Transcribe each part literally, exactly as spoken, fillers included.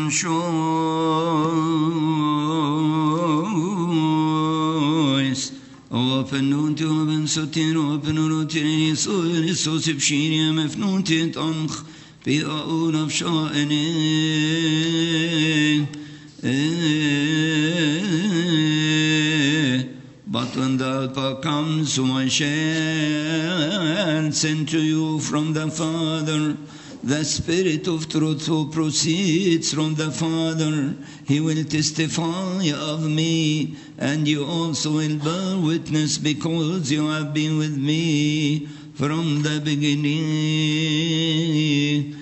choice. Open nun to open sotin, open rotin, so is so sipshinium, if notit on be all of shawning. But when the helper comes, whom I shall send to you from the Father, the Spirit of truth who proceeds from the Father, he will testify of me, and you also will bear witness because you have been with me from the beginning.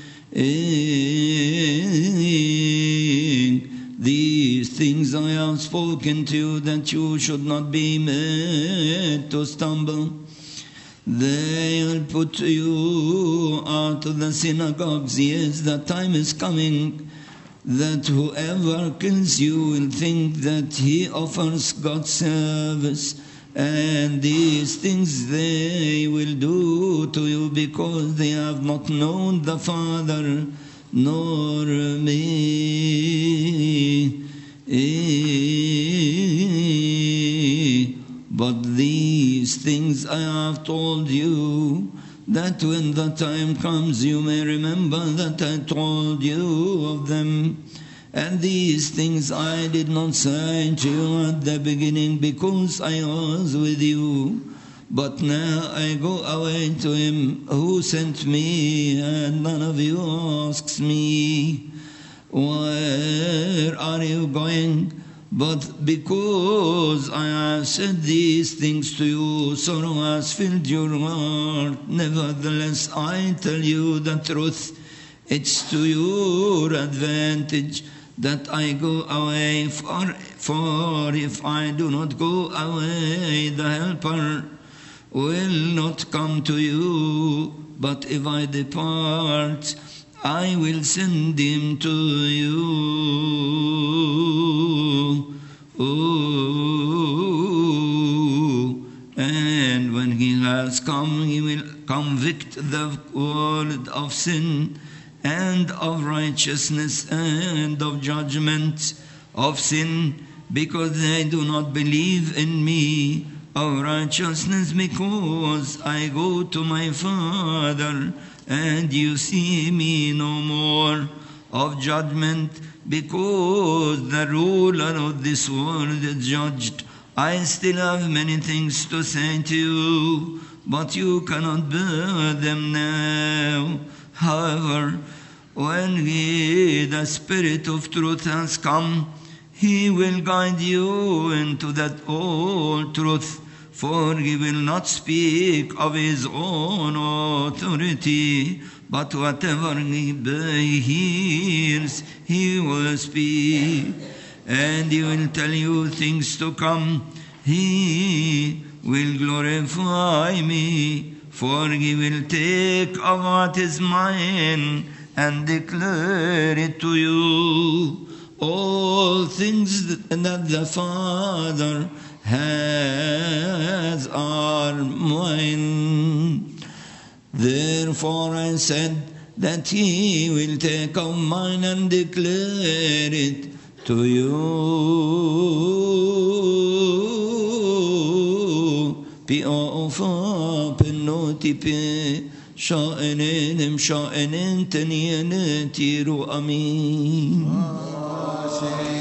These things I have spoken to you, that you should not be made to stumble. They will put you out of the synagogues. Yes, the time is coming that whoever kills you will think that he offers God service. And these things they will do to you because they have not known the Father nor me. But these things I have told you, that when the time comes you may remember that I told you of them. And these things I did not say to you at the beginning because I was with you. But now I go away to him who sent me, and none of you asks me, where are you going? But because I have said these things to you, sorrow has filled your heart. Nevertheless, I tell you the truth. It's to your advantage that I go away, for, for if I do not go away, the Helper will not come to you. But if I depart, I will send him to you. Oh, and when he has come, he will convict the world of sin and of righteousness and of judgment. Of sin, because they do not believe in me. Of righteousness, because I go to my Father, and you see me no more. Of judgment, because the ruler of this world is judged. I still have many things to say to you, but you cannot bear them now. However, when he, the Spirit of truth, has come, he will guide you into that all truth, for he will not speak of his own authority, but whatever he hears, he will speak, and he will tell you things to come. He will glorify me, for he will take of what is mine and declare it to you. All things that the Father has are mine. Therefore I said that he will take of mine and declare it to you. P-O-F-A P-N-O-T-P شائنين مشائنين تنين تيرو أمين.